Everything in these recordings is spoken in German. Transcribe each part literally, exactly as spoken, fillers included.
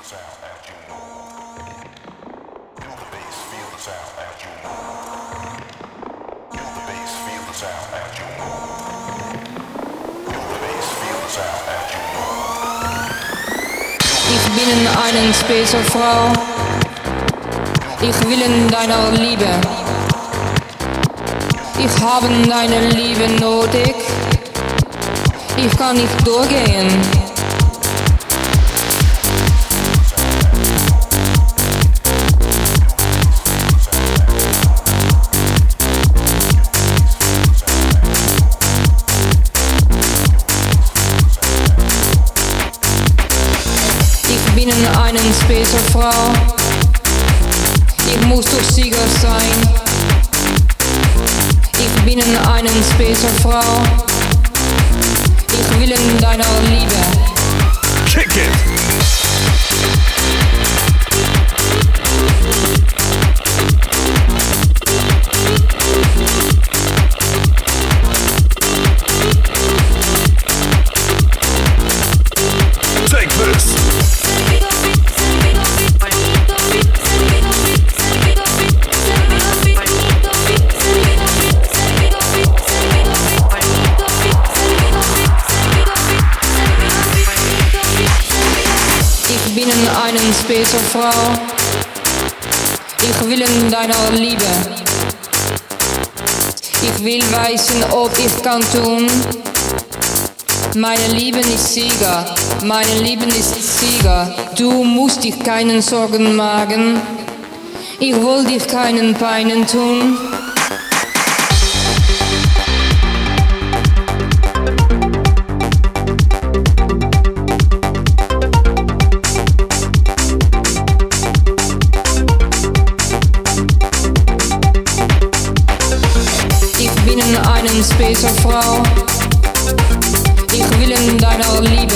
Ich bin eine Spacer-Frau. Ich will in deiner Liebe. Ich habe deine Liebe nötig. Ich kann nicht durchgehen. Ich bin eine Spacer-Frau. Ich muss doch Sieger sein. Ich bin eine Spacer-Frau. Ich will in deiner Liebe. Kick it! Take this! Ich bin eine Spacer-Frau. Ich will in deiner Liebe. Ich will wissen, ob ich kann tun. Meine Liebe ist Sieger, meine Liebe ist Sieger. Du musst dich keinen Sorgen machen. Ich will dich keinen Peinen tun. Ich bin eine Spacer-Frau. Ich will in deiner Liebe.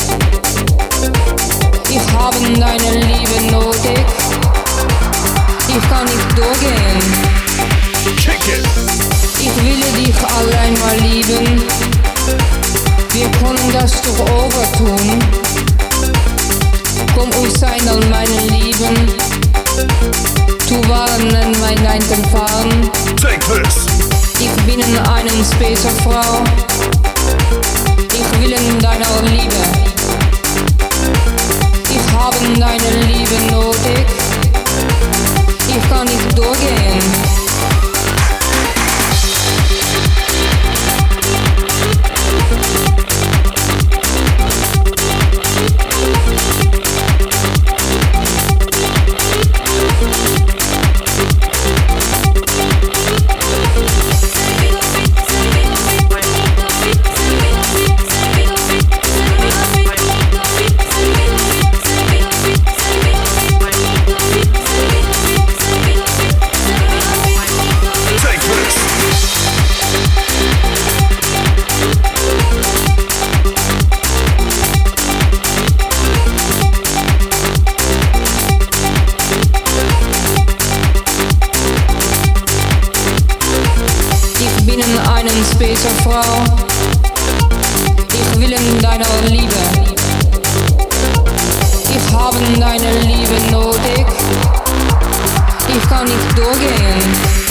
Ich habe deine Liebe nötig. Ich kann nicht durchgehen. Kick it! Ich will dich allein mal lieben. Wir können das doch overtun. Komm und sei dann meine Lieben. Du warnen mein Einten fahren. Take this! Ich bin eine Spacer-Frau. Ich will in deiner Liebe. Ich habe deine Liebe nötig. Ich kann nicht durchgehen. Ich bin eine Spacer-Frau. Ich will in deiner Liebe. Ich habe deine Liebe nötig. Ich kann nicht durchgehen.